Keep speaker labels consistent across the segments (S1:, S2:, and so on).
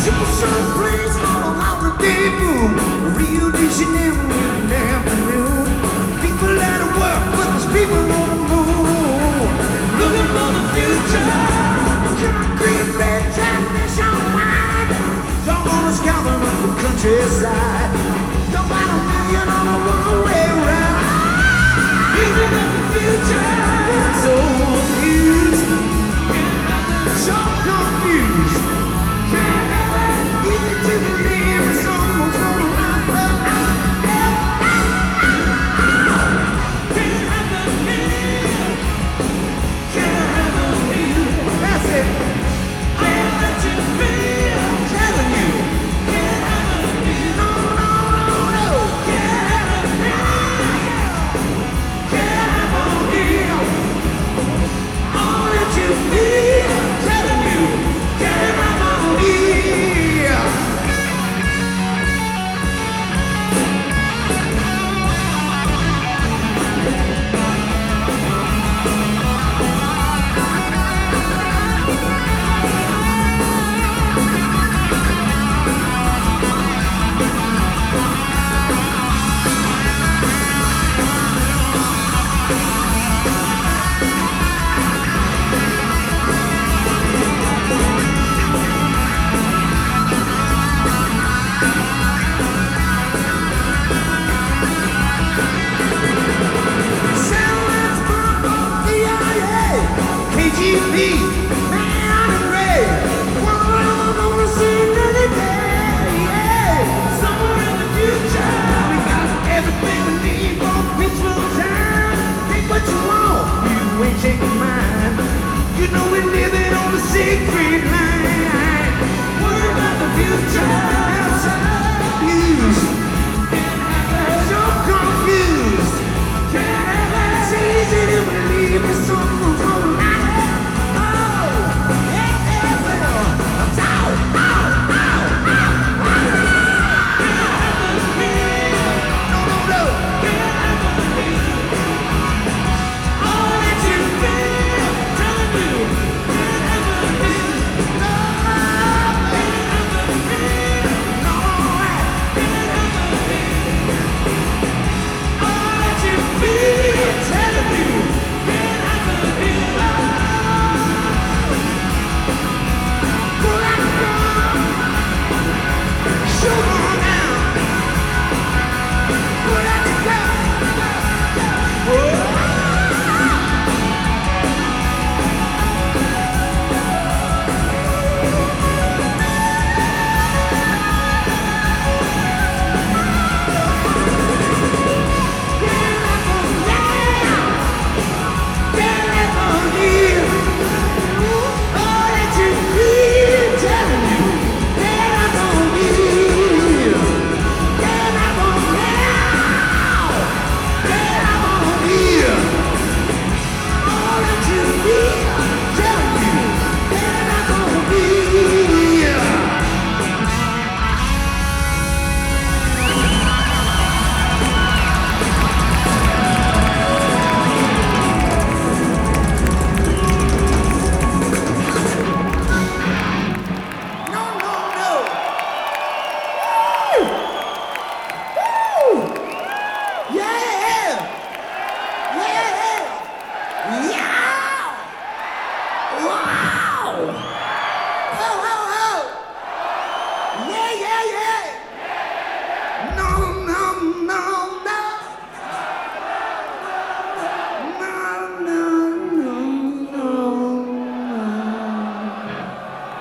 S1: Super surprise on a holiday moon. Rio de Janeiro in the afternoon. People at work, but there's people on the moon. Looking for the future. Concrete red transmission wide. Don't wanna scout on the countryside. Don't want a million on a one-way ride. Looking at the future. So confused. So confused. Easy to believe someone's gonna run the that's it. Can't let you feel. I'm telling you. No, no, no, no. Can't feel. All that you feel. I'm telling you. Can't feel. KGB, man in red. One I'm gonna see another day. Yeah. Somewhere in the future, we got everything we need for a peaceful time. Take what you want, you ain't taking mine. You know we're living on the secret line. Worry about the future, I'm so confused. So confused. It's easy to believe that someone's gonna lie.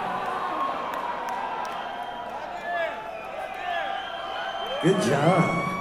S1: Good job.